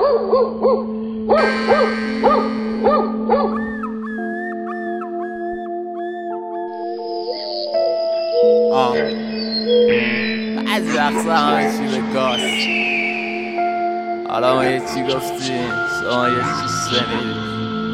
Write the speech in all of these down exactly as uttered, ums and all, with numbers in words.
آه بعضی وقتا همه چی به گاز. حالا ما یه چی گفتیم شما یه چی شنیدید.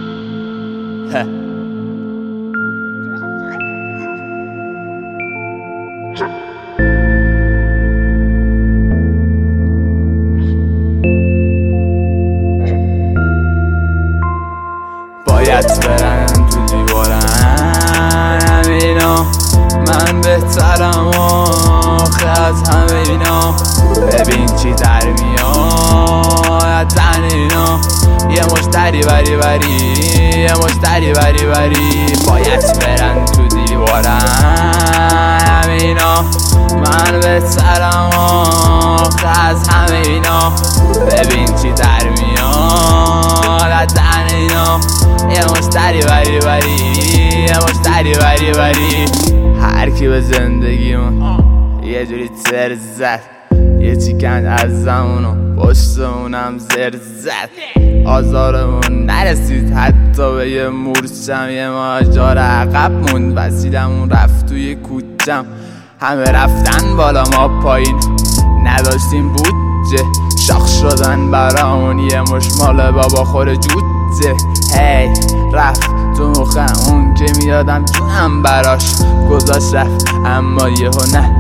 باید برن تو دیوارن همینا، من بهترم آخه از همه اینا. ببین چی در میاد تن اینا، یه مشتری بری بری یه مشتری بری بری. باید برن تو دیوارن همینا، من بهترم آخه از همه اینا. ببین چی در میاد تن اینا، یه مشتری بری بری یه مشتری بری بری. هر کی به زندگیمون یه جوری تر زد، یه چیکن از زمونو پشتمونم زر زد. آزارمون نرسید حتی به یه مورچم، یه ماجار عقب موند وسیلمون رفت توی کوچم. همه رفتن بالا ما پایین، نداشتیم بودجه، شاخ شدن برامون یه مشمال بابا خور جوجه. هی رفت تو مخم اون که میادم جونم براش، گذاشت رفت اما یهو نه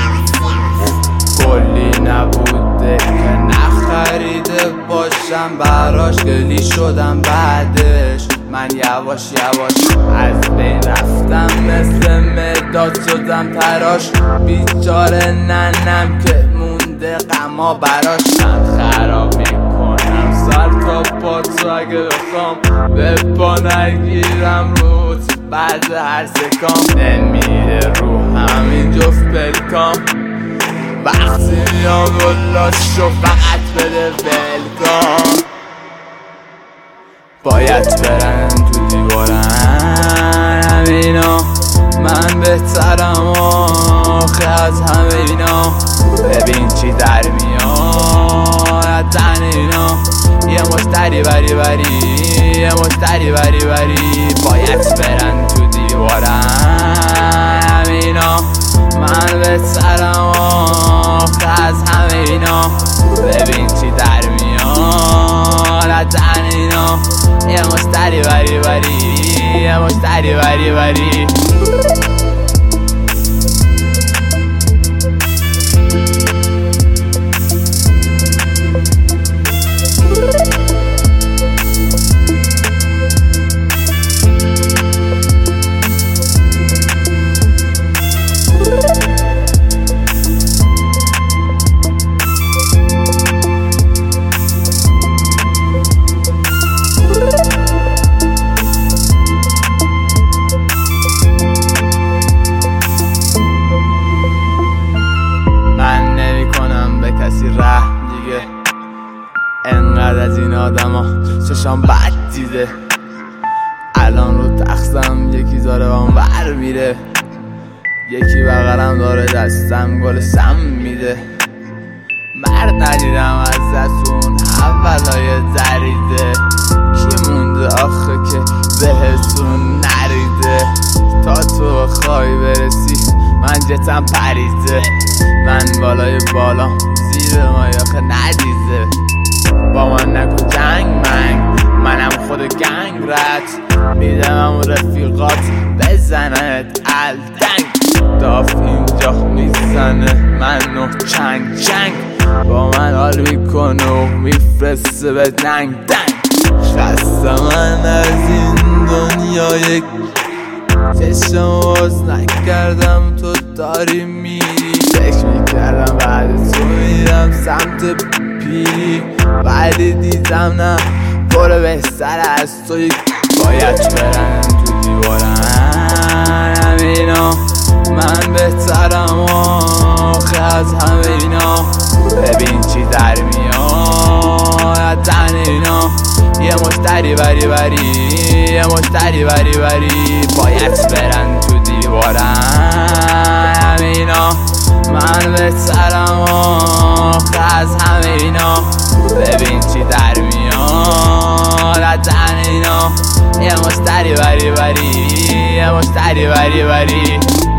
کلی نبوده که نخریده باشم براش. گلی شدم بعدش من یواش یواش از بین رفتم، مثل مداد شدم تراش. بیچاره ننم که مونده غما براش. من خراب میکنم سر تا پاتو اگه بخوام به پا نگیرم روت بعد هر سکام. نمیره رو همین جفت پلکام، وقتی میام بلاشو فقط بده ولکام. باید برن تو دیوارن همینا، من بهترم آخه از همه اینا. ببین چی در میاد تن اینا، یه مشتری بری بری یه مشتری بری بری. باید برن تو دیوارن همینا، من بهترم آخه از همه اینا. ببین چی در میاد تن اینا، یه مشتری بری بری یه مشتری بری بری. انقدر از این آدم ها چشام بد دیده، الان رو تختم یکی داره بام ور میره، یکی بغلم داره دستم گل سم میده. مرد ندیدم از دستون اولای دریده، کی مونده آخه که بهتون نریده. تا تو بخوای برسی من جتم پریده، من بالای بالا زیر ما آخه ندیده. با من نکن جنگ منگ، منم خود گنگ رد میدم همون رفیقات بزنت الدنگ. داف اینجا میزنه منو چنگ چنگ، با من حال میکنه و میفرسته به دنگ دنگ. خسته من از این دنیای چشم باز نکردم تو داری میری. فکر میکردم بعد تو میرم سمت پیری، ولی دیدم نه برو بهتر از توی. باید برن تو دیوارن همینا، من بهترم آخه از همه اینا. ببین چی در میاد تن اینا، یه مشتری بری بری یه مشتری بری بری. باید برن تو دیوارن همینا، من بهترم آخه از همه اینا. ببین چی در اینا یه مشتری بری بری یه مشتری بری بری